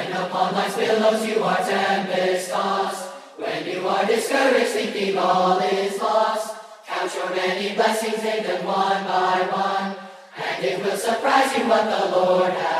When upon life's billows you are tempest-tossed, when you are discouraged thinking all is lost, count your many blessings, name them one by one, and it will surprise you what the Lord has